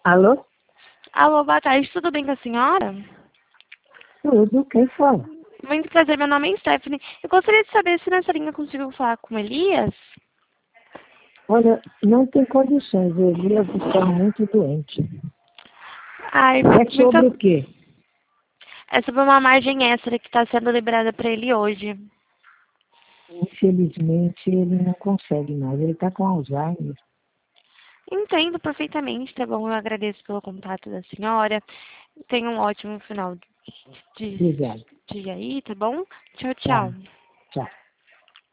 Alô? Alô, boa tarde, tudo bem com a senhora? Tudo, quem fala? Muito prazer, meu nome é Stephanie. Eu gostaria de saber se nessa linha consigo falar com o Elias. Olha, não tem condições, o Elias está muito doente. Ai, É sobre o muito... quê? É sobre uma margem extra que está sendo liberada para ele hoje. Infelizmente, ele não consegue mais, ele está com Alzheimer. Entendo perfeitamente, tá bom? Eu agradeço pelo contato da senhora. Tenha um ótimo final de Obrigado. dia aí, tá bom? Tchau, Tá, tchau. tchau.